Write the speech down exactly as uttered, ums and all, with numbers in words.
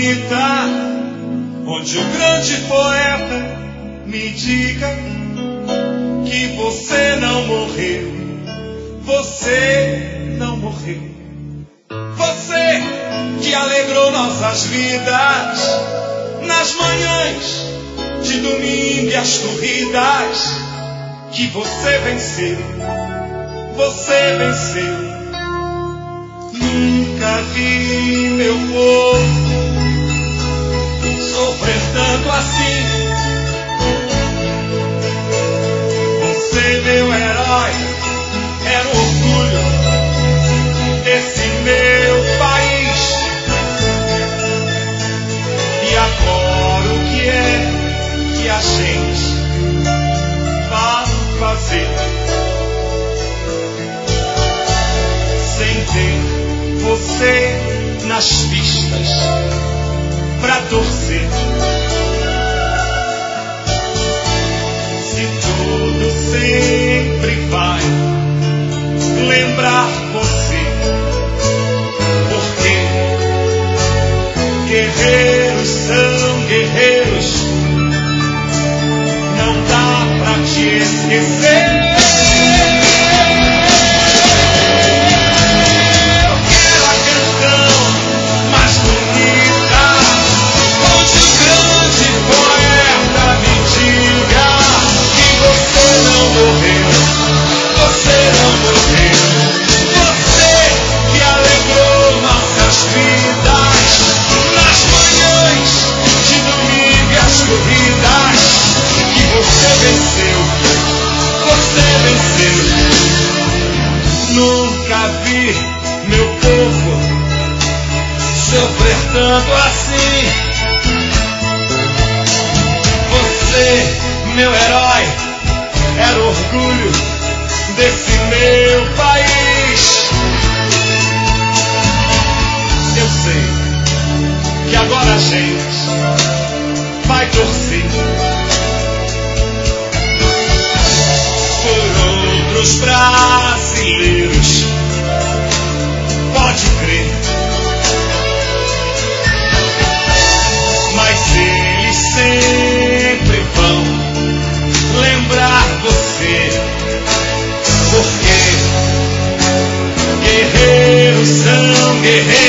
bonita, onde o grande poeta me diga que você não morreu, você não morreu. Você que alegrou nossas vidas nas manhãs de domingo e as corridas, que você venceu, você venceu. Nunca vi meu povo sofrer tanto assim. Você, meu herói, era o orgulho desse meu país. E agora o que é que a gente vai fazer sem ter você nas pistas pra torcer? Se tudo sempre vai lembrar você, porque guerreiros são guerreiros, não dá pra te esquecer. Nunca vi meu povo sofrer tanto assim. Você, meu herói, era o orgulho desse meu país. Eu sei que agora a gente vai torcer por outros brasileiros, pode crer, mas eles sempre vão lembrar você, porque guerreiros são guerreiros.